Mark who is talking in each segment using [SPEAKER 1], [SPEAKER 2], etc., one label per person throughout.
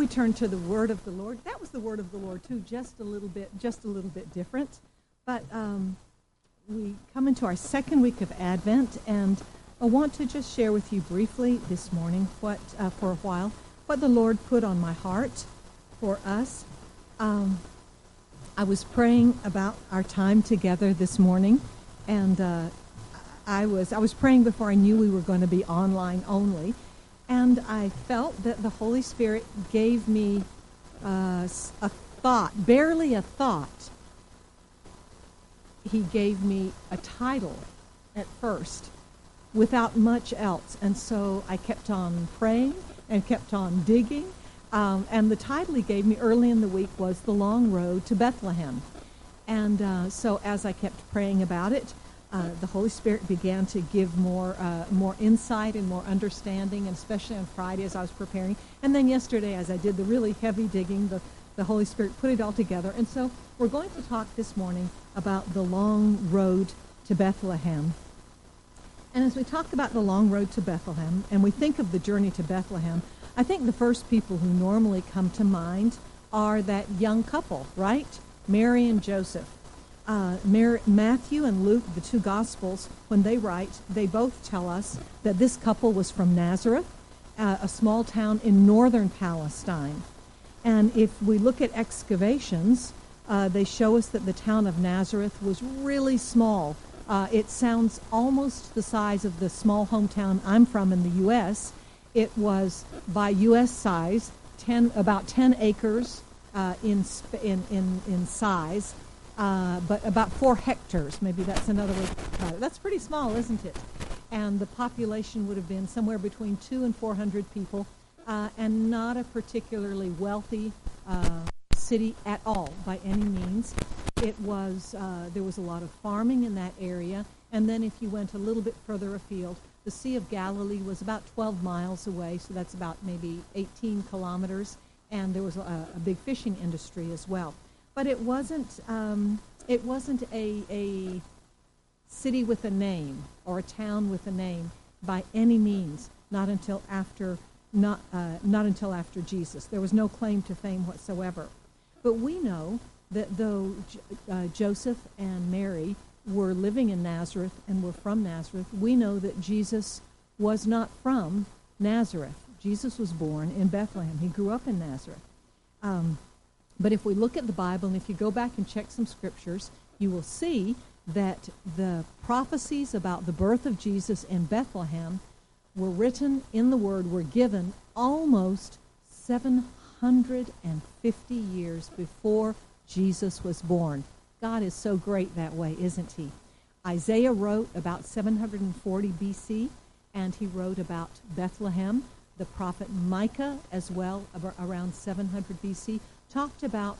[SPEAKER 1] we turn to the Word of the Lord, that was the Word of the Lord too, just a little bit different. But we come into our second week of Advent, and I want to just share with you briefly this morning for a while what the Lord put on my heart for us. I was praying about our time together this morning, and I was praying before I knew we were going to be online only, and I felt that the Holy Spirit gave me a thought, barely a thought. He gave me a title at first without much else, and so I kept on praying and kept on digging, and the title he gave me early in the week was The Long Road to Bethlehem. And so as I kept praying about it, the Holy Spirit began to give more insight and more understanding, and especially on Friday as I was preparing. And then yesterday as I did the really heavy digging, the Holy Spirit put it all together. And so we're going to talk this morning about the long road to Bethlehem. And as we talk about the long road to Bethlehem, and we think of the journey to Bethlehem, I think the first people who normally come to mind are that young couple, right? Mary and Joseph. Matthew and Luke, the two Gospels, when they write, they both tell us that this couple was from Nazareth, a small town in northern Palestine. And if we look at excavations, they show us that the town of Nazareth was really small. It sounds almost the size of the small hometown I'm from in the U.S. It was, by U.S. size, about 10 acres in size. But about 4 hectares, maybe that's another way to put it. That's pretty small, isn't it? And the population would have been somewhere between 200 and 400 people, and not a particularly wealthy city at all, by any means. It was there was a lot of farming in that area, and then if you went a little bit further afield, the Sea of Galilee was about 12 miles away, so that's about maybe 18 kilometers, and there was a big fishing industry as well. But it wasn't a city with a name or a town with a name by any means. Not until after Jesus. There was no claim to fame whatsoever. But we know that though Joseph and Mary were living in Nazareth and were from Nazareth, we know that Jesus was not from Nazareth. Jesus was born in Bethlehem. He grew up in Nazareth. But if we look at the Bible, and if you go back and check some scriptures, you will see that the prophecies about the birth of Jesus in Bethlehem were written in the Word, were given almost 750 years before Jesus was born. God is so great that way, isn't he? Isaiah wrote about 740 BC, and he wrote about Bethlehem. The prophet Micah as well, around 700 BC, talked about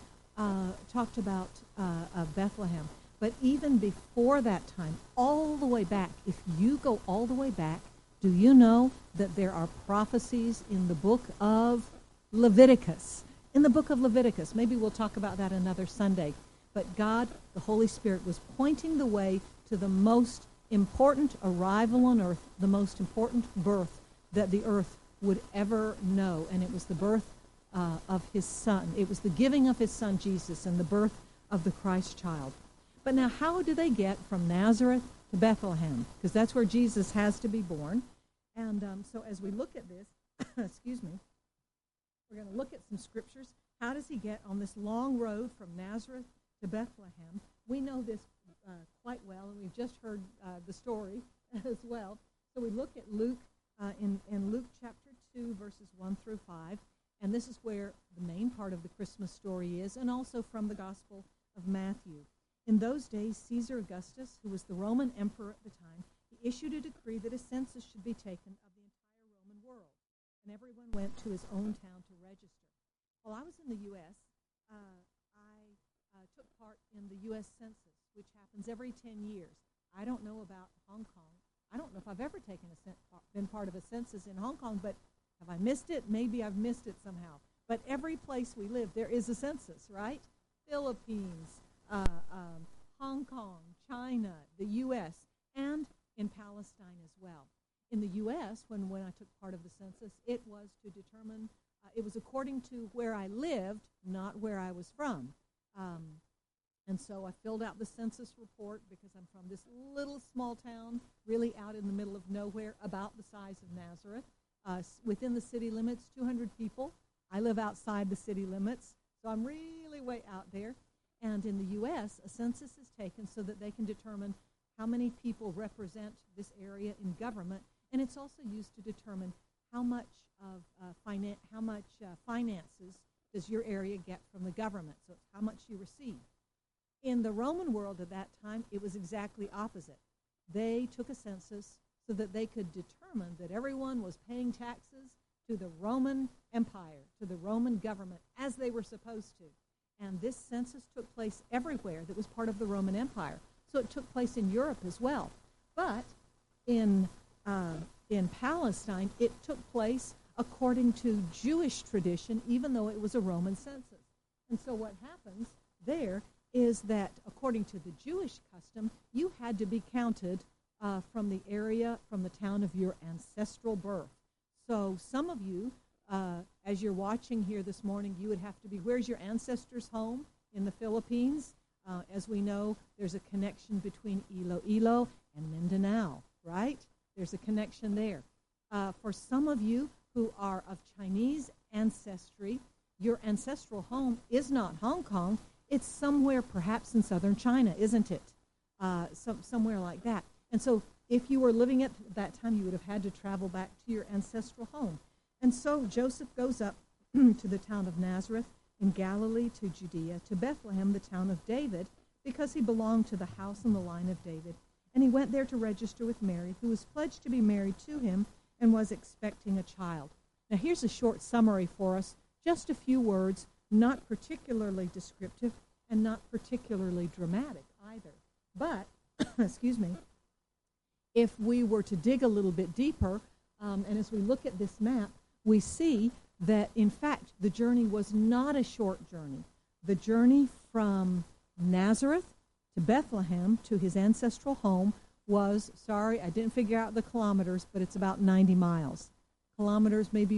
[SPEAKER 1] Bethlehem. But even before that time, all the way back, if you go all the way back, do you know that there are prophecies in the book of Leviticus? In the book of Leviticus, maybe we'll talk about that another Sunday. But God, the Holy Spirit, was pointing the way to the most important arrival on earth, the most important birth that the earth would ever know, and it was the birth of his son. It was the giving of his son Jesus and the birth of the Christ child. But now how do they get from Nazareth to Bethlehem? Because that's where Jesus has to be born. And so as we look at this, excuse me, we're going to look at some scriptures. How does he get on this long road from Nazareth to Bethlehem? We know this quite well, and we've just heard the story as well. So we look at Luke, in Luke chapter 2, verses 1 through 5. And this is where the main part of the Christmas story is, and also from the Gospel of Matthew. In those days, Caesar Augustus, who was the Roman emperor at the time, he issued a decree that a census should be taken of the entire Roman world, and everyone went to his own town to register. While I was in the U.S., I took part in the U.S. Census, which happens every 10 years. I don't know about Hong Kong. I don't know if I've ever been part of a census in Hong Kong, but have I missed it? Maybe I've missed it somehow. But every place we live, there is a census, right? Philippines, Hong Kong, China, the U.S., and in Palestine as well. In the U.S., when I took part of the census, it was to determine It was according to where I lived, not where I was from. And so I filled out the census report because I'm from this little small town, really out in the middle of nowhere, about the size of Nazareth. Within the city limits, 200 people. I live outside the city limits, so I'm really way out there. And in the U.S., a census is taken so that they can determine how many people represent this area in government, and it's also used to determine how much finances does your area get from the government. So it's how much you receive. In the Roman world at that time, it was exactly opposite. They took a census so that they could determine that everyone was paying taxes to the Roman Empire, to the Roman government, as they were supposed to. And this census took place everywhere that was part of the Roman Empire. So it took place in Europe as well. But in Palestine, it took place according to Jewish tradition, even though it was a Roman census. And so what happens there is that according to the Jewish custom, you had to be counted from the area, from the town of your ancestral birth. So some of you, as you're watching here this morning, you would have to be, where's your ancestors' home? In the Philippines. As we know, there's a connection between Iloilo and Mindanao, right? There's a connection there. For some of you who are of Chinese ancestry, your ancestral home is not Hong Kong. It's somewhere perhaps in southern China, isn't it? Somewhere like that. And so if you were living at that time, you would have had to travel back to your ancestral home. And so Joseph goes up to the town of Nazareth in Galilee, to Judea, to Bethlehem, the town of David, because he belonged to the house and the line of David. And he went there to register with Mary, who was pledged to be married to him and was expecting a child. Now here's a short summary for us, just a few words, not particularly descriptive and not particularly dramatic either. But, excuse me, if we were to dig a little bit deeper, and as we look at this map, we see that, in fact, the journey was not a short journey. The journey from Nazareth to Bethlehem to his ancestral home was, sorry, I didn't figure out the kilometers, but it's about 90 miles. Kilometers maybe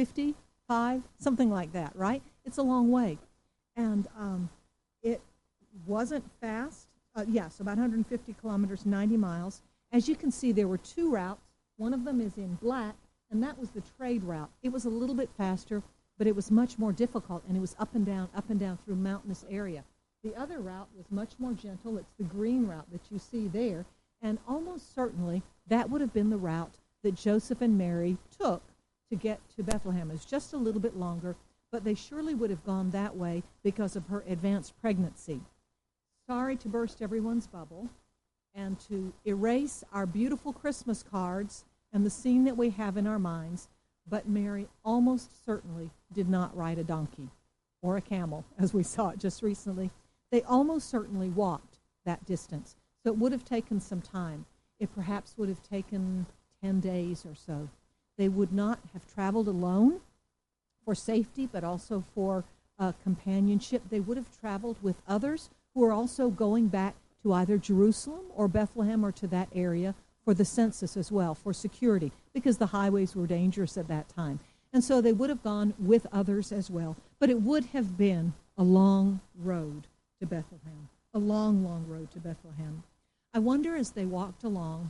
[SPEAKER 1] 155, something like that, right? It's a long way. And it wasn't fast. So about 150 kilometers, 90 miles. As you can see, there were two routes. One of them is in black, and that was the trade route. It was a little bit faster, but it was much more difficult, and it was up and down through mountainous area. The other route was much more gentle. It's the green route that you see there, and almost certainly that would have been the route that Joseph and Mary took to get to Bethlehem. It's just a little bit longer, but they surely would have gone that way because of her advanced pregnancy. Sorry to burst everyone's bubble and to erase our beautiful Christmas cards and the scene that we have in our minds, but Mary almost certainly did not ride a donkey or a camel, as we saw it just recently. They almost certainly walked that distance. So it would have taken some time. It perhaps would have taken 10 days or so. They would not have traveled alone for safety, but also for companionship. They would have traveled with others who are also going back to either Jerusalem or Bethlehem or to that area for the census as well, for security, because the highways were dangerous at that time. And so they would have gone with others as well. But it would have been a long road to Bethlehem, a long, long road to Bethlehem. I wonder as they walked along,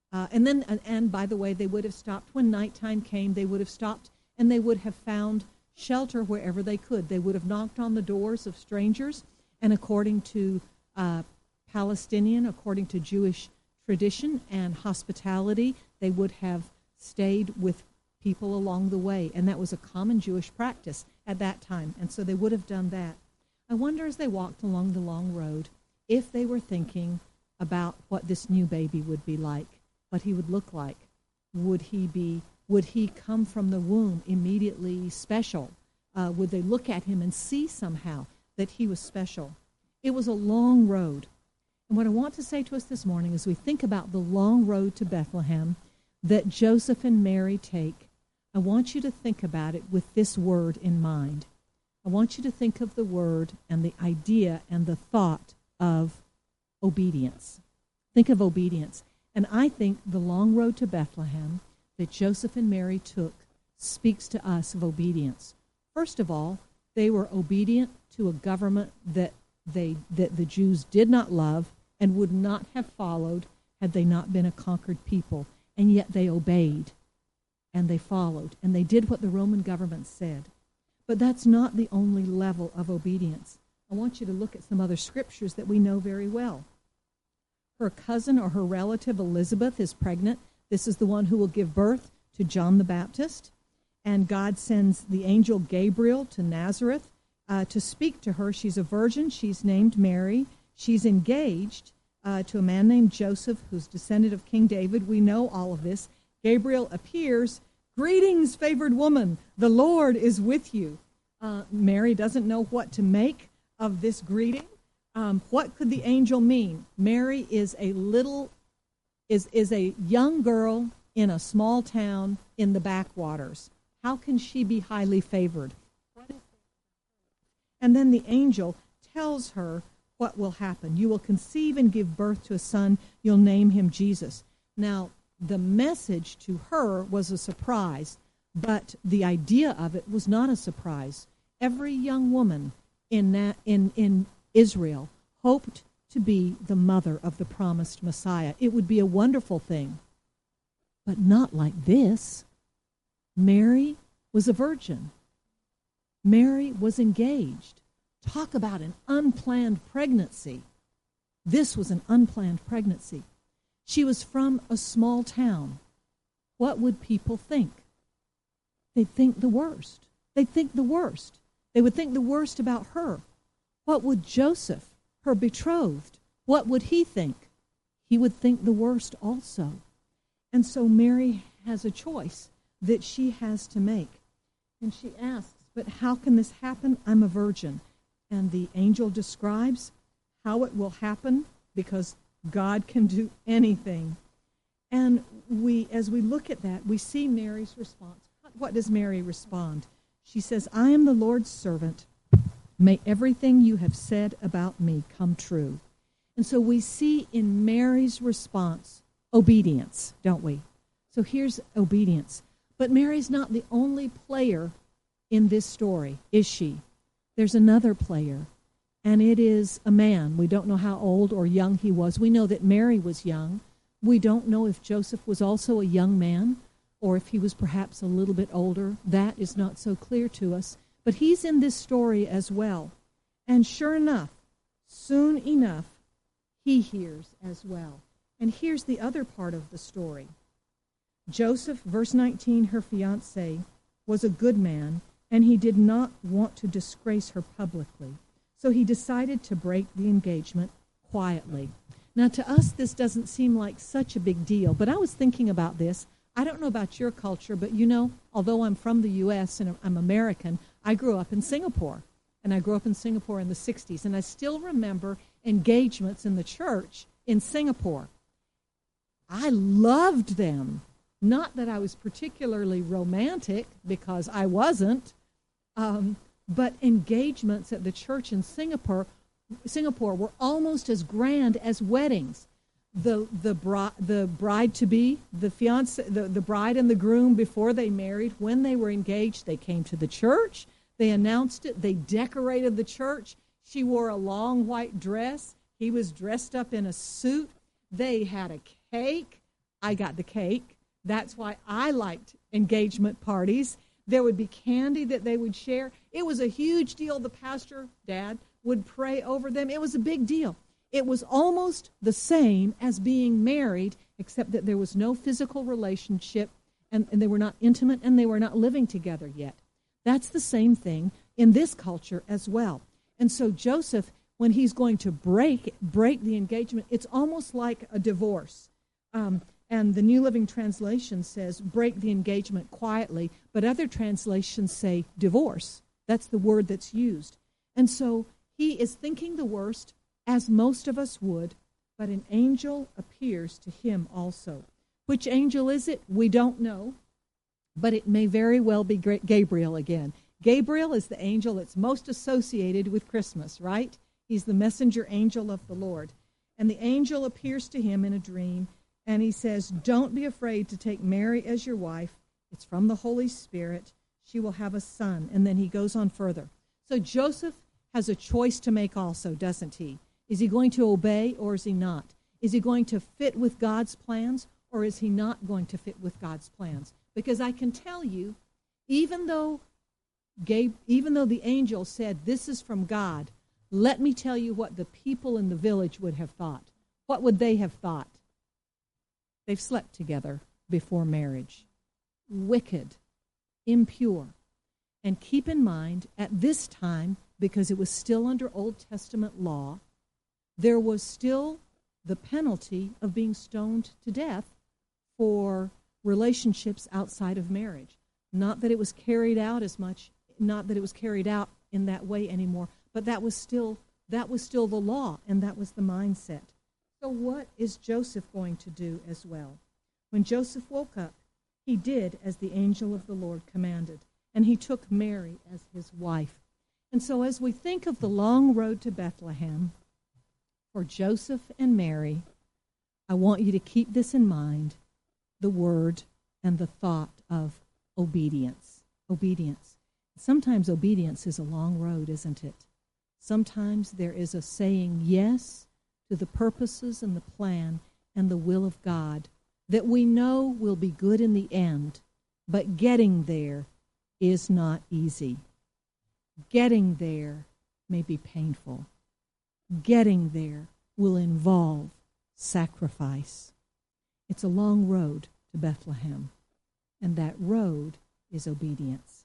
[SPEAKER 1] and by the way, they would have stopped when nighttime came. They would have stopped and they would have found shelter wherever they could. They would have knocked on the doors of strangers, and according to Palestinian, according to Jewish tradition and hospitality, they would have stayed with people along the way, and that was a common Jewish practice at that time, and so they would have done that. I wonder as they walked along the long road if they were thinking about what this new baby would be like, what he would look like. Would he come from the womb immediately special? Would they look at him and see somehow that he was special? It was a long road. And what I want to say to us this morning as we think about the long road to Bethlehem that Joseph and Mary take, I want you to think about it with this word in mind. I want you to think of the word and the idea and the thought of obedience. Think of obedience. And I think the long road to Bethlehem that Joseph and Mary took speaks to us of obedience. First of all, they were obedient to a government that the Jews did not love and would not have followed had they not been a conquered people. And yet they obeyed, and they followed, and they did what the Roman government said. But that's not the only level of obedience. I want you to look at some other scriptures that we know very well. Her cousin or her relative Elizabeth is pregnant. This is the one who will give birth to John the Baptist. And God sends the angel Gabriel to Nazareth to speak to her. She's a virgin. She's named Mary. She's engaged to a man named Joseph, who's descendant of King David. We know all of this. Gabriel appears. Greetings, favored woman. The Lord is with you. Mary doesn't know what to make of this greeting. What could the angel mean? Mary is a young girl in a small town in the backwaters. How can she be highly favored? And then the angel tells her what will happen. You will conceive and give birth to a son. You'll name him Jesus. Now, the message to her was a surprise, but the idea of it was not a surprise. Every young woman in Israel hoped to be the mother of the promised Messiah. It would be a wonderful thing, but not like this. Mary was a virgin. Mary was engaged. Talk about an unplanned pregnancy. This was an unplanned pregnancy. She was from a small town. What would people think? They'd think the worst. They'd think the worst. They would think the worst about her. What would Joseph, her betrothed, what would he think? He would think the worst also. And so Mary has a choice that she has to make. And she asks, but how can this happen? I'm a virgin. And the angel describes how it will happen, because God can do anything. And as we look at that, we see Mary's response. What does Mary respond? She says, I am the Lord's servant. May everything you have said about me come true. And so we see in Mary's response obedience, don't we? So here's obedience. But Mary's not the only player in this story, is she? There's another player, and it is a man. We don't know how old or young he was. We know that Mary was young. We don't know if Joseph was also a young man or if he was perhaps a little bit older. That is not so clear to us. But he's in this story as well. And sure enough, soon enough, he hears as well. And here's the other part of the story. Joseph, verse 19, her fiancé, was a good man, and he did not want to disgrace her publicly. So he decided to break the engagement quietly. Now, to us, this doesn't seem like such a big deal, but I was thinking about this. I don't know about your culture, but you know, although I'm from the U.S. and I'm American, I grew up in Singapore. And I grew up in Singapore in the 60s, and I still remember engagements in the church in Singapore. I loved them. Not that I was particularly romantic, because I wasn't, but engagements at the church in Singapore were almost as grand as weddings. The bride-to-be, the fiance, the bride and the groom, before they married, when they were engaged, they came to the church, they announced it, they decorated the church. She wore a long white dress. He was dressed up in a suit. They had a cake. I got the cake. That's why I liked engagement parties. There would be candy that they would share. It was a huge deal. The pastor, Dad, would pray over them. It was a big deal. It was almost the same as being married, except that there was no physical relationship, and they were not intimate, and they were not living together yet. That's the same thing in this culture as well. And so Joseph, when he's going to break the engagement, it's almost like a divorce. And the New Living Translation says, break the engagement quietly, but other translations say divorce. That's the word that's used. And so he is thinking the worst, as most of us would, but an angel appears to him also. Which angel is it? We don't know, but it may very well be Gabriel again. Gabriel is the angel that's most associated with Christmas, right? He's the messenger angel of the Lord. And the angel appears to him in a dream, and he says, don't be afraid to take Mary as your wife. It's from the Holy Spirit. she will have a son. And then he goes on further. So Joseph has a choice to make also, doesn't he? Is he going to obey or is he not? Is he going to fit with God's plans or is he not going to fit with God's plans? Because I can tell you, even though the angel said, this is from God, let me tell you what the people in the village would have thought. What would they have thought? They've slept together before marriage. Wicked, impure. And keep in mind, at this time, because it was still under Old Testament law, there was still the penalty of being stoned to death for relationships outside of marriage. Not that it was carried out in that way anymore, but that was still the law, and that was the mindset. So what is Joseph going to do as well? When Joseph woke up, he did as the angel of the Lord commanded, and he took Mary as his wife. And so as we think of the long road to Bethlehem for Joseph and Mary, I want you to keep this in mind, the word and the thought of obedience. Obedience. Sometimes obedience is a long road, isn't it? Sometimes there is a saying yes to the purposes and the plan and the will of God that we know will be good in the end, but getting there is not easy. Getting there may be painful. Getting there will involve sacrifice. It's a long road to Bethlehem, and that road is obedience.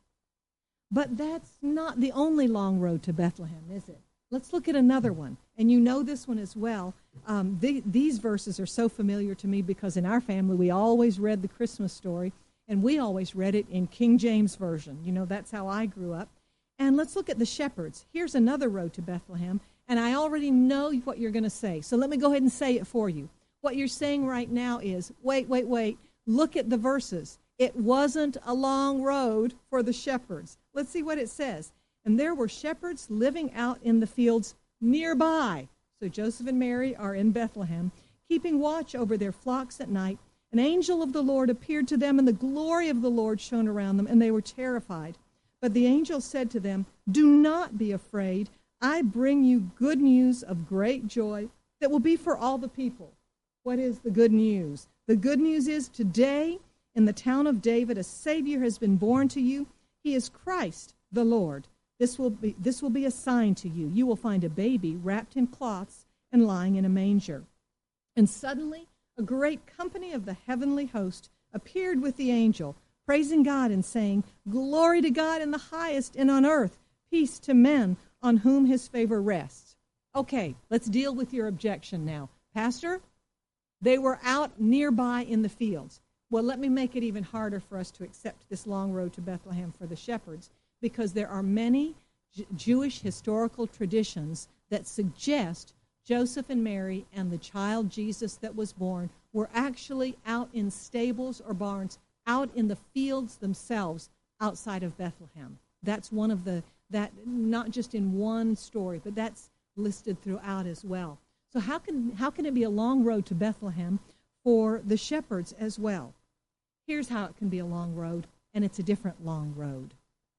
[SPEAKER 1] But that's not the only long road to Bethlehem, is it? Let's look at another one. And you know this one as well. These verses are so familiar to me because in our family we always read the Christmas story, and we always read it in King James Version. You know, that's how I grew up. And let's look at the shepherds. Here's another road to Bethlehem, and I already know what you're going to say. So let me go ahead and say it for you. What you're saying right now is, wait. Look at the verses. It wasn't a long road for the shepherds. Let's see what it says. And there were shepherds living out in the fields nearby. So Joseph and Mary are in Bethlehem, keeping watch over their flocks at night. An angel of the Lord appeared to them, and the glory of the Lord shone around them, and they were terrified. But the angel said to them, "Do not be afraid. I bring you good news of great joy that will be for all the people." What is the good news? The good news is today in the town of David, a Savior has been born to you. He is Christ the Lord. This will be a sign to you. You will find a baby wrapped in cloths and lying in a manger. And suddenly a great company of the heavenly host appeared with the angel, praising God and saying, "Glory to God in the highest, and on earth peace to men on whom his favor rests." Okay, let's deal with your objection now. Pastor, they were out nearby in the fields. Well, let me make it even harder for us to accept this long road to Bethlehem for the shepherds, because there are many Jewish historical traditions that suggest Joseph and Mary and the child Jesus that was born were actually out in stables or barns, out in the fields themselves outside of Bethlehem. That's one of that not just in one story, but that's listed throughout as well. So how can it be a long road to Bethlehem for the shepherds as well? Here's how it can be a long road, and it's a different long road.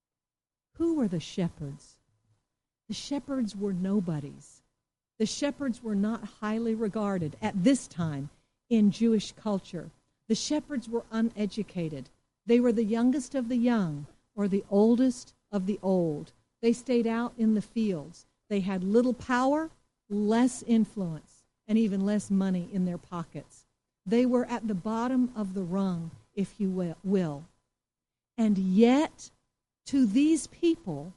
[SPEAKER 1] Who were the shepherds? The shepherds were nobodies. The shepherds were not highly regarded at this time in Jewish culture. The shepherds were uneducated. They were the youngest of the young or the oldest of the old. They stayed out in the fields. They had little power, less influence, and even less money in their pockets. They were at the bottom of the rung, if you will. And yet, to these people,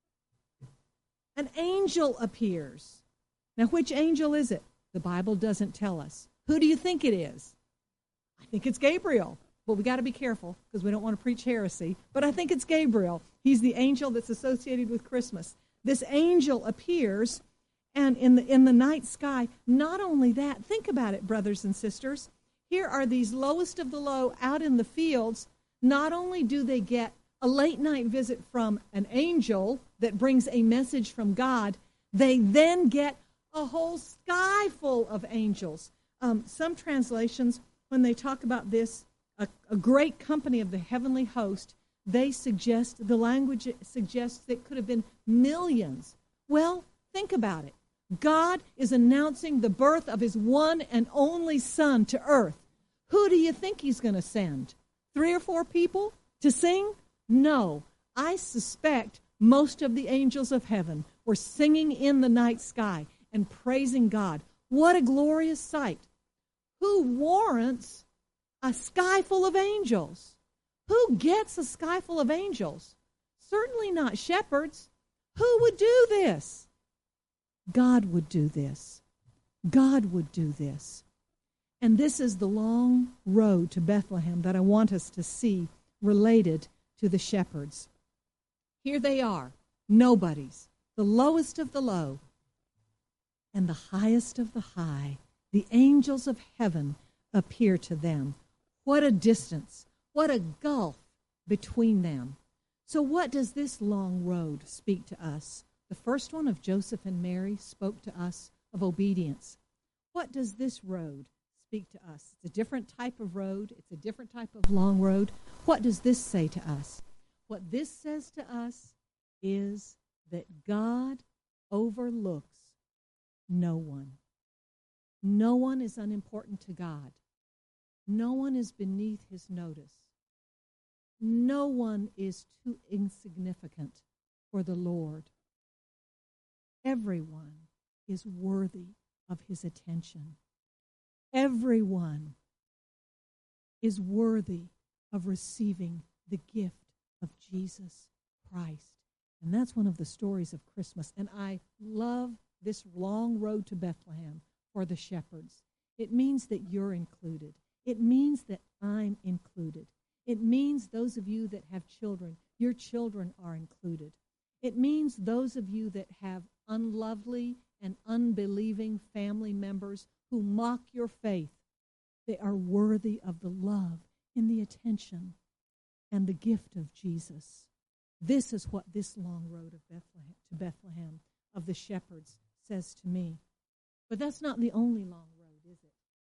[SPEAKER 1] an angel appears. Now, which angel is it? The Bible doesn't tell us. Who do you think it is? I think it's Gabriel. But we got to be careful because we don't want to preach heresy. But I think it's Gabriel. He's the angel that's associated with Christmas. This angel appears, and in the night sky, not only that, think about it, brothers and sisters. Here are these lowest of the low out in the fields. Not only do they get a late night visit from an angel that brings a message from God, they then get a whole sky full of angels. Some translations, when they talk about this, a great company of the heavenly host, the language suggests that it could have been millions. Well, think about it. God is announcing the birth of his one and only Son to earth. Who do you think he's going to send? 3 or 4 people to sing? No. I suspect most of the angels of heaven were singing in the night sky and praising God. What a glorious sight. Who warrants a sky full of angels? Who gets a sky full of angels? Certainly not shepherds. Who would do this? God would do this. God would do this. And this is the long road to Bethlehem that I want us to see related to the shepherds. Here they are, nobodies, the lowest of the low, and the highest of the high. The angels of heaven appear to them. What a distance, what a gulf between them. So what does this long road speak to us? The first one of Joseph and Mary spoke to us of obedience. What does this road speak to us? It's a different type of road. It's a different type of long road. What does this say to us? What this says to us is that God overlooks no one. No one is unimportant to God. No one is beneath his notice. No one is too insignificant for the Lord. Everyone is worthy of his attention. Everyone is worthy of receiving the gift of Jesus Christ. And that's one of the stories of Christmas. And I love this long road to Bethlehem for the shepherds. It means that you're included. It means that I'm included. It means those of you that have children, your children are included. It means those of you that have unlovely and unbelieving family members who mock your faith, they are worthy of the love and the attention and the gift of Jesus. This is what this long road of Bethlehem of the shepherds says to me. But that's not the only long road, is it?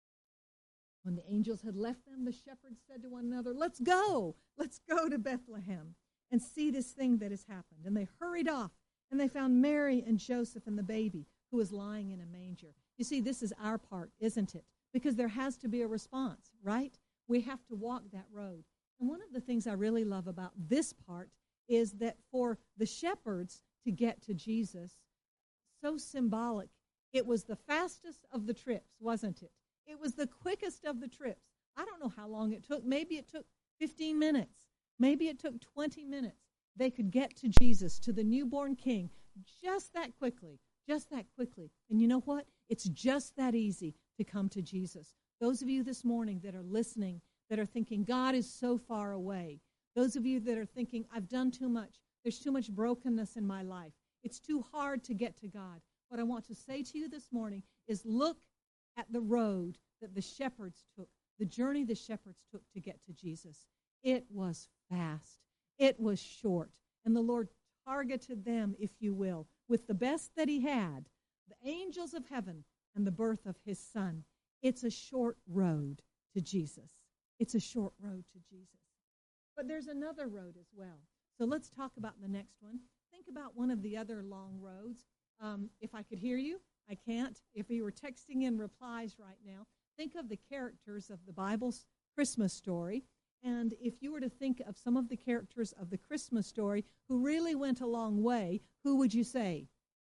[SPEAKER 1] When the angels had left them, the shepherds said to one another, let's go to Bethlehem and see this thing that has happened. And they hurried off, and they found Mary and Joseph and the baby who was lying in a manger. You see, this is our part, isn't it? Because there has to be a response, right? We have to walk that road. And one of the things I really love about this part is that for the shepherds to get to Jesus, so symbolic, it was the fastest of the trips, wasn't it? It was the quickest of the trips. I don't know how long it took. Maybe it took 15 minutes. Maybe it took 20 minutes. They could get to Jesus, to the newborn king, just that quickly, just that quickly. And you know what? It's just that easy to come to Jesus. Those of you this morning that are listening, that are thinking, God is so far away. Those of you that are thinking, I've done too much. There's too much brokenness in my life. It's too hard to get to God. What I want to say to you this morning is look at the road that the shepherds took, the journey the shepherds took to get to Jesus. It was fast. It was short. And the Lord targeted them, if you will, with the best that he had, the angels of heaven and the birth of his Son. It's a short road to Jesus. It's a short road to Jesus. But there's another road as well. So let's talk about the next one. Think about one of the other long roads. If I could hear you, I can't. If you were texting in replies right now, think of the characters of the Bible's Christmas story. And if you were to think of some of the characters of the Christmas story who really went a long way, who would you say?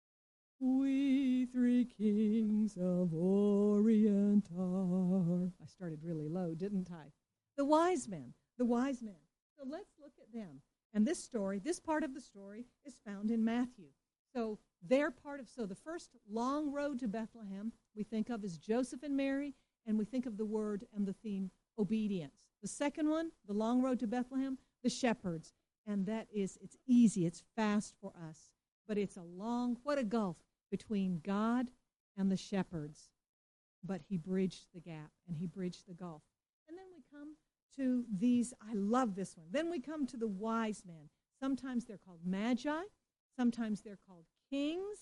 [SPEAKER 1] We three kings of Orient are. I started really low, didn't I? The wise men, the wise men. So let's look at them. And this story, this part of the story is found in Matthew. So the first long road to Bethlehem we think of is Joseph and Mary, and we think of the word and the theme, obedience. The second one, the long road to Bethlehem, the shepherds. And it's easy, it's fast for us. But it's what a gulf between God and the shepherds. But he bridged the gap, and he bridged the gulf. And then we come to these, I love this one. Then we come to the wise men. Sometimes they're called magi. Sometimes they're called kings.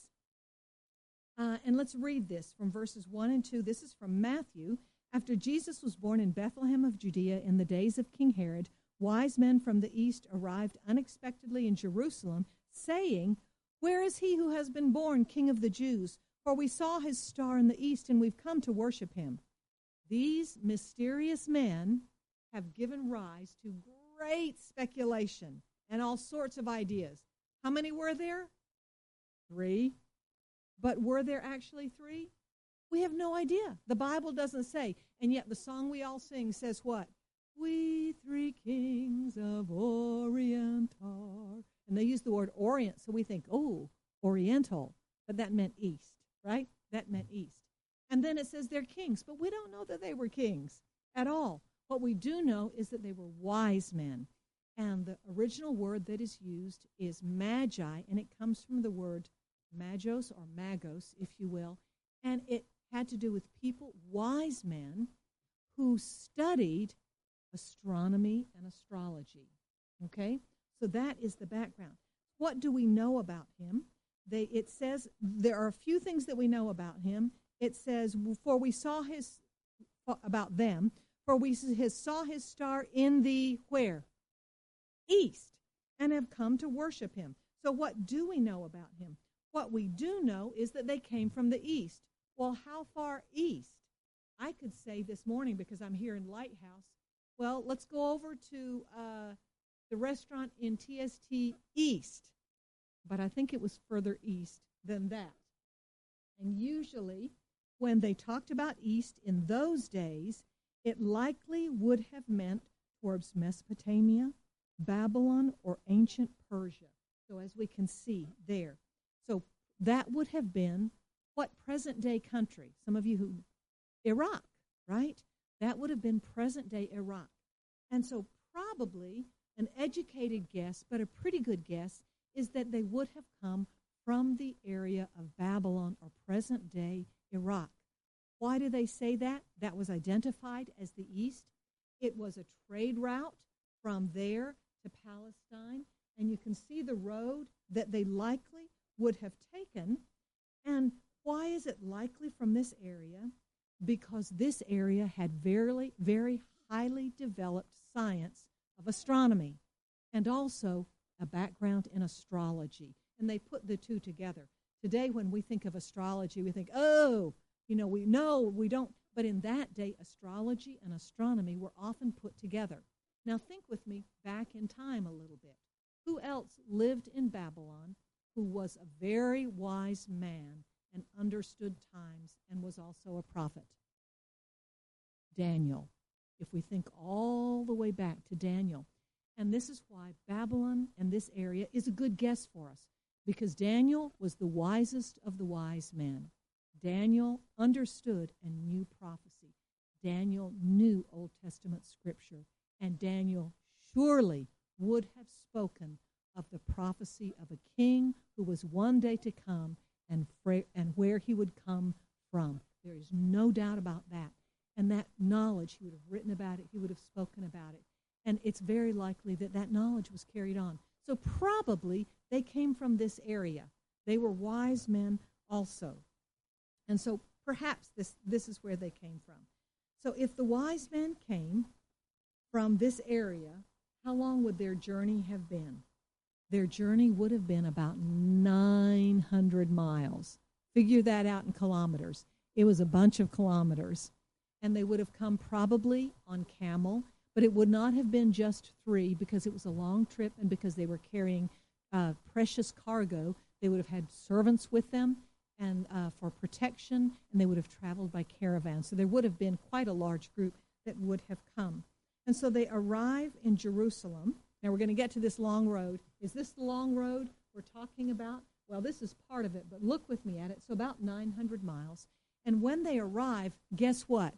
[SPEAKER 1] And let's read this from verses 1 and 2. This is from Matthew. After Jesus was born in Bethlehem of Judea in the days of King Herod, wise men from the east arrived unexpectedly in Jerusalem, saying, "Where is he who has been born King of the Jews? For we saw his star in the east, and we've come to worship him." These mysterious men have given rise to great speculation and all sorts of ideas. How many were there? 3. But were there actually 3? We have no idea. The Bible doesn't say. And yet the song we all sing says what? "We 3 kings of Orient are." And they use the word Orient, so we think, oh, Oriental. But that meant east, right? That meant east. And then it says they're kings, but we don't know that they were kings at all. What we do know is that they were wise men. And the original word that is used is magi, and it comes from the word magos or magos, if you will. And it had to do with people, wise men, who studied astronomy and astrology. Okay? So that is the background. What do we know about him? It says there are a few things that we know about him. It says, for we saw his, about them, for we saw his star in the where? East, and have come to worship him. So what do we know about him? What we do know is that they came from the east. Well, how far east? I could say this morning, because I'm here in Lighthouse, well, let's go over to the restaurant in TST East. But I think it was further east than that. And usually, when they talked about east in those days, it likely would have meant towards Mesopotamia, Babylon, or ancient Persia. So as we can see there. So that would have been what present-day country? Some of you who, Iraq, right? That would have been present-day Iraq. And so probably an educated guess, but a pretty good guess, is that they would have come from the area of Babylon or present-day Iraq. Why do they say that? That was identified as the east. It was a trade route from there to Palestine, and you can see the road that they likely would have taken. And why is it likely from this area? Because this area had very, very highly developed science of astronomy and also a background in astrology. And they put the two together. Today, when we think of astrology, we think, oh, we don't. But in that day, astrology and astronomy were often put together. Now think with me back in time a little bit. Who else lived in Babylon who was a very wise man and understood times and was also a prophet? Daniel. If we think all the way back to Daniel. And this is why Babylon and this area is a good guess for us, because Daniel was the wisest of the wise men. Daniel understood and knew prophecy. Daniel knew Old Testament scripture. And Daniel surely would have spoken of the prophecy of a king who was one day to come and where he would come from. There is no doubt about that. And that knowledge, he would have written about it, he would have spoken about it. And it's very likely that that knowledge was carried on. So probably they came from this area. They were wise men also. And so perhaps this is where they came from. So if the wise men came from this area, how long would their journey have been? Their journey would have been about 900 miles. Figure that out in kilometers. It was a bunch of kilometers. And they would have come probably on camel, but it would not have been just 3 because it was a long trip and because they were carrying precious cargo. They would have had servants with them and for protection, and they would have traveled by caravan. So there would have been quite a large group that would have come. And so they arrive in Jerusalem. Now we're going to get to this long road. Is this the long road we're talking about? Well, this is part of it, but look with me at it. So about 900 miles. And when they arrive, guess what?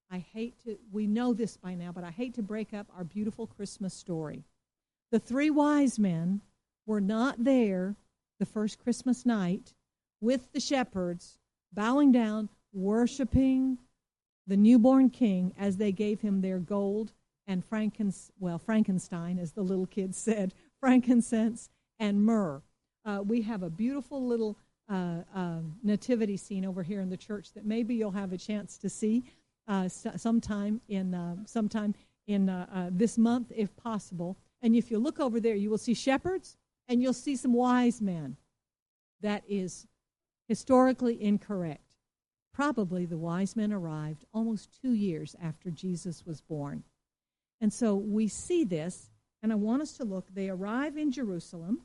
[SPEAKER 1] We know this by now, but I hate to break up our beautiful Christmas story. The 3 wise men were not there the first Christmas night with the shepherds, bowing down, worshiping the newborn king as they gave him their gold and Frankenstein, as the little kids said, frankincense and myrrh. We have a beautiful little nativity scene over here in the church that maybe you'll have a chance to see sometime this month, if possible. And if you look over there, you will see shepherds and you'll see some wise men. That is historically incorrect. Probably the wise men arrived almost 2 years after Jesus was born. And so we see this, and I want us to look. They arrive in Jerusalem.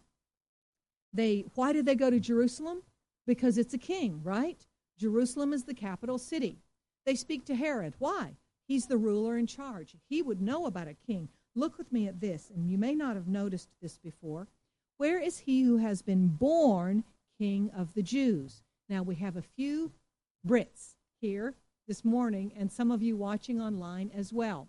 [SPEAKER 1] Why did they go to Jerusalem? Because it's a king, right? Jerusalem is the capital city. They speak to Herod. Why? He's the ruler in charge. He would know about a king. Look with me at this, and you may not have noticed this before. Where is he who has been born King of the Jews? Now, we have a few Brits here this morning, and some of you watching online as well.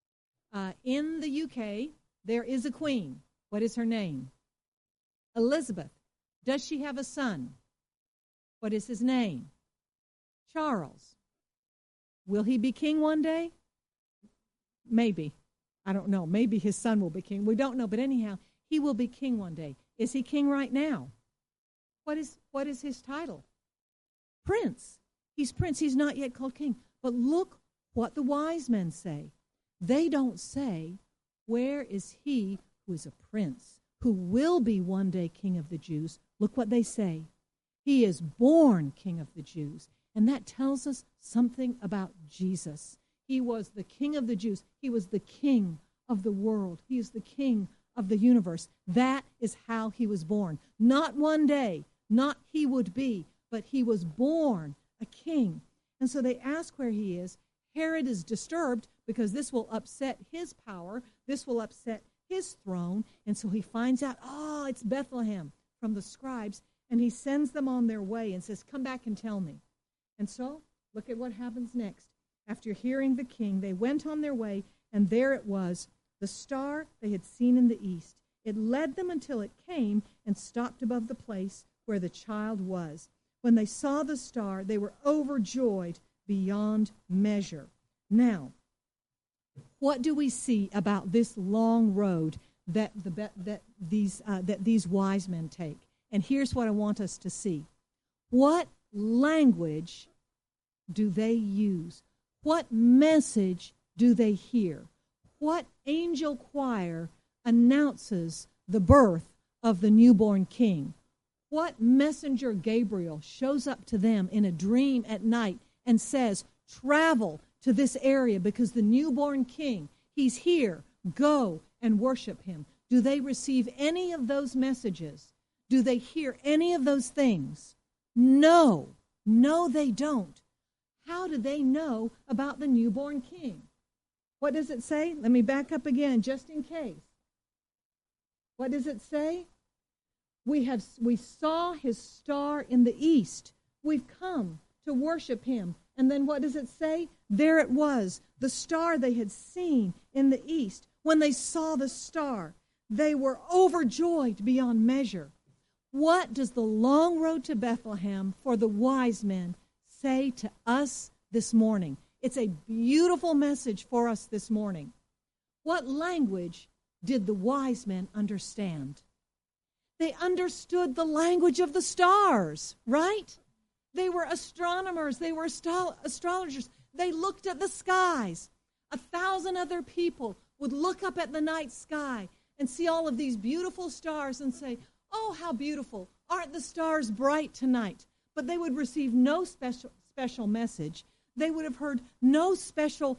[SPEAKER 1] In the UK, there is a queen. What is her name? Elizabeth. Does she have a son? What is his name? Charles. Will he be king one day? Maybe. I don't know. Maybe his son will be king. We don't know. But anyhow, he will be king one day. Is he king right now? What is his title? Prince. He's prince. He's not yet called king. But look what the wise men say. They don't say, where is he who is a prince, who will be one day king of the Jews? Look what they say. He is born king of the Jews. And that tells us something about Jesus. He was the king of the Jews. He was the king of the world. He is the king of the universe. That is how he was born. Not one day, not he would be, but he was born a king. And so they ask where he is. Herod is disturbed because this will upset his power. This will upset his throne. And so he finds out, it's Bethlehem from the scribes. And he sends them on their way and says, come back and tell me. And so look at what happens next. After hearing the king, they went on their way, and there it was, the star they had seen in the east. It led them until it came and stopped above the place where the child was. When they saw the star, they were overjoyed beyond measure. Now, what do we see about this long road that these wise men take? And here's what I want us to see. What language do they use? What message do they hear? What angel choir announces the birth of the newborn king? What messenger Gabriel shows up to them in a dream at night and says, travel to this area because the newborn king, he's here. Go and worship him. Do they receive any of those messages? Do they hear any of those things? No. No, they don't. How do they know about the newborn king? What does it say? Let me back up again, just in case. What does it say? We saw his star in the east. We've come to worship him. And then what does it say? There it was, the star they had seen in the east. When they saw the star, they were overjoyed beyond measure. What does the long road to Bethlehem for the wise men say to us this morning? It's a beautiful message for us this morning. What language did the wise men understand? They understood the language of the stars, right? They were astronomers. They were astrologers. They looked at the skies. 1,000 other people would look up at the night sky and see all of these beautiful stars and say, oh, how beautiful. Aren't the stars bright tonight? But they would receive no special message. They would have had no special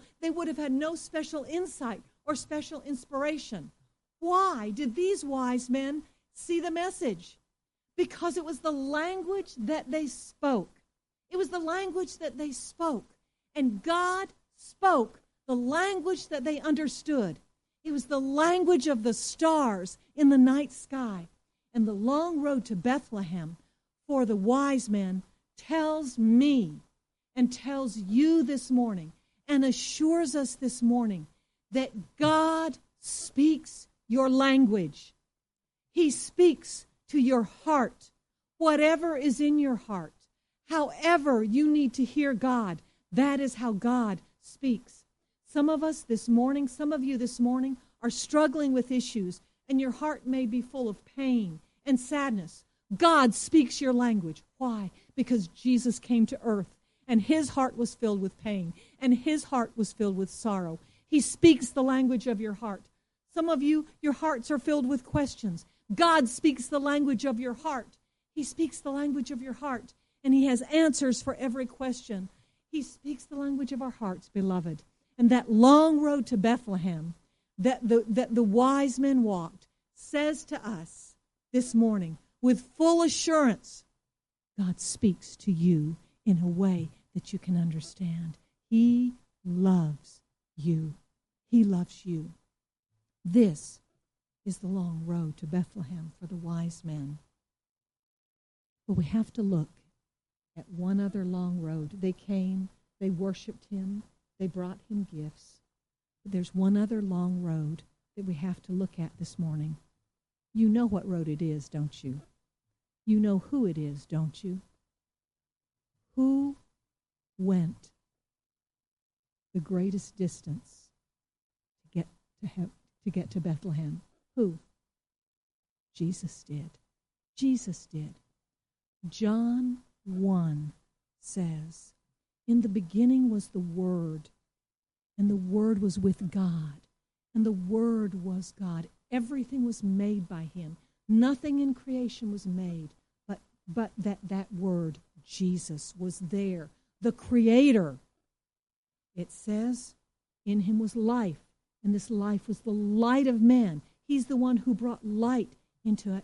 [SPEAKER 1] insight or special inspiration. Why did these wise men see the message? Because it was the language that they spoke. It was the language that they spoke. And God spoke the language that they understood. It was the language of the stars in the night sky. And the long road to Bethlehem for the wise men tells me and tells you this morning and assures us this morning that God speaks your language. He speaks to your heart, whatever is in your heart. However you need to hear God, that is how God speaks. Some of us this morning, some of you this morning are struggling with issues, and your heart may be full of pain and sadness. God speaks your language. Why? Because Jesus came to earth, and his heart was filled with pain, and his heart was filled with sorrow. He speaks the language of your heart. Some of you, your hearts are filled with questions. God speaks the language of your heart. He speaks the language of your heart, and He has answers for every question. He speaks the language of our hearts, beloved. And that long road to Bethlehem that the wise men walked says to us this morning with full assurance, God speaks to you in a way that you can understand. He loves you. He loves you. This is the long road to Bethlehem for the wise men. But we have to look at one other long road. They came, they worshiped Him, they brought Him gifts. But there's one other long road that we have to look at this morning. You know what road it is, don't you? You know who it is, don't you? Who went the greatest distance to get to Bethlehem? Who? Jesus did. Jesus did. John 1 says, "In the beginning was the Word, and the Word was with God, and the Word was God." Everything was made by Him. Nothing in creation was made, but that Word, Jesus, was there. The Creator. It says, in Him was life, and this life was the light of men. He's the one who brought light into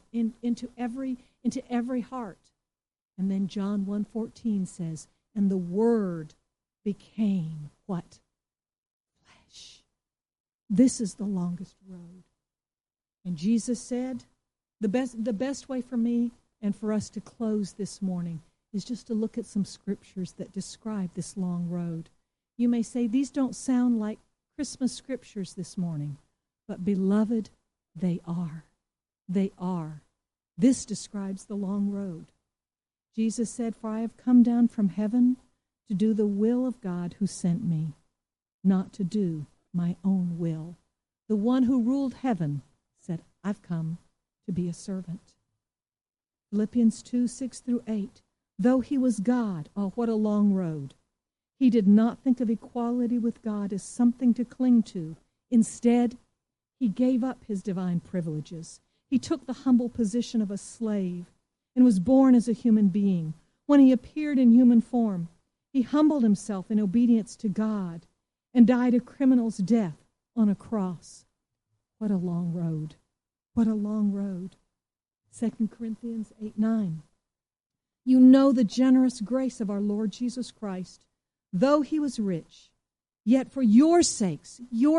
[SPEAKER 1] every heart. And then John 1:14 says, "And the Word became" what? Flesh. This is the longest road. And Jesus said, the best way for me and for us to close this morning is just to look at some scriptures that describe this long road. You may say, these don't sound like Christmas scriptures this morning, but beloved, they are. They are. This describes the long road. Jesus said, "For I have come down from heaven to do the will of God who sent me, not to do my own will." The one who ruled heaven said, "I've come to be a servant." Philippians 2:6-8. Though He was God, oh, what a long road. He did not think of equality with God as something to cling to. Instead, He gave up His divine privileges. He took the humble position of a slave and was born as a human being. When He appeared in human form, He humbled Himself in obedience to God and died a criminal's death on a cross. What a long road. What a long road. 2 Corinthians 8:9. You know the generous grace of our Lord Jesus Christ. Though He was rich, yet for your sakes,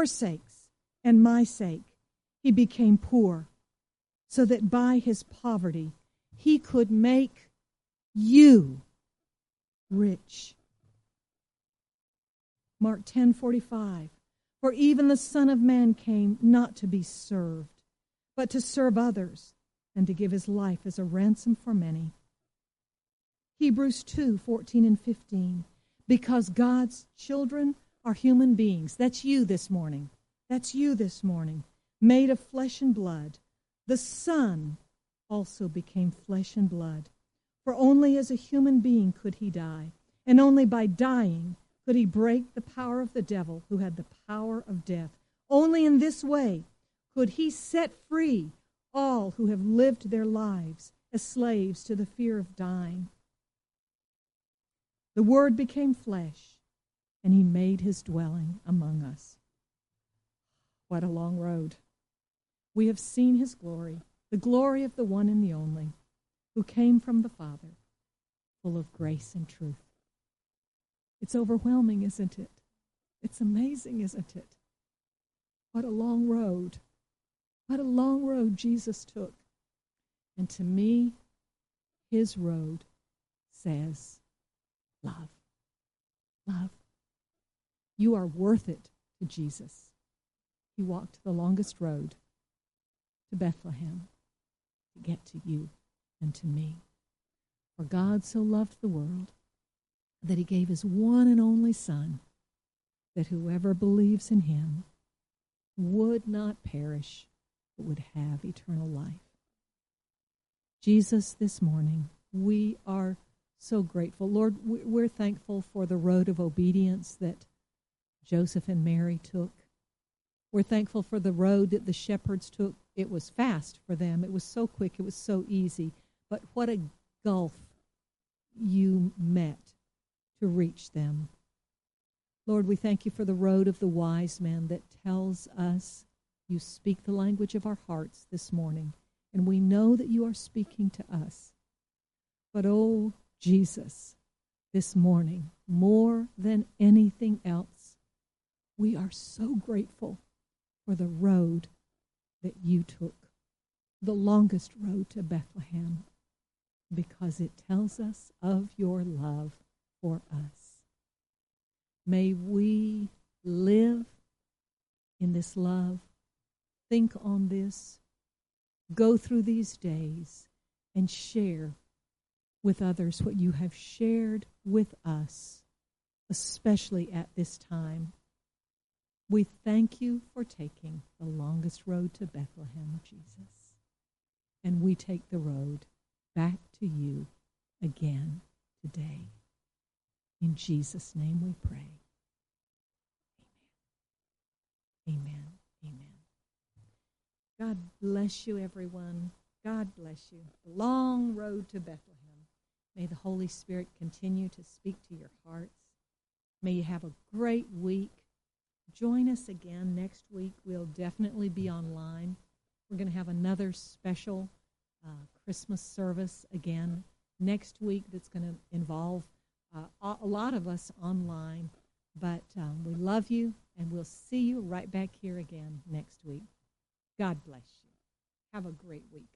[SPEAKER 1] and my sake, He became poor, so that by His poverty He could make you rich. Mark 10:45. For even the Son of Man came not to be served, but to serve others, and to give His life as a ransom for many. Hebrews 2:14-15. Because God's children are human beings. That's you this morning. That's you this morning. Made of flesh and blood. The Son also became flesh and blood. For only as a human being could He die, and only by dying could He break the power of the devil, who had the power of death. Only in this way could He set free all who have lived their lives as slaves to the fear of dying. The Word became flesh, and He made His dwelling among us. What a long road. We have seen His glory, the glory of the one and the only, who came from the Father, full of grace and truth. It's overwhelming, isn't it? It's amazing, isn't it? What a long road. What a long road Jesus took. And to me, His road says, love. Love. You are worth it to Jesus. He walked the longest road to Bethlehem to get to you and to me. For God so loved the world that He gave His one and only Son, that whoever believes in Him would not perish, but would have eternal life. Jesus, this morning, we are so grateful. Lord, we're thankful for the road of obedience that Joseph and Mary took. We're thankful for the road that the shepherds took. It was fast for them. It was so quick. It was so easy. But what a gulf you met to reach them. Lord, we thank you for the road of the wise man that tells us you speak the language of our hearts this morning. And we know that you are speaking to us. But, oh, Jesus, this morning, more than anything else, we are so grateful for the road that you took, the longest road to Bethlehem, because it tells us of your love for us. May we live in this love, think on this, go through these days, and share with others what you have shared with us, especially at this time. We thank you for taking the longest road to Bethlehem, Jesus. And we take the road back to you again today. In Jesus' name we pray. Amen. Amen. Amen. God bless you, everyone. God bless you. The long road to Bethlehem. May the Holy Spirit continue to speak to your hearts. May you have a great week. Join us again next week. We'll definitely be online. We're going to have another special Christmas service again next week that's going to involve a lot of us online. But we love you, and we'll see you right back here again next week. God bless you. Have a great week.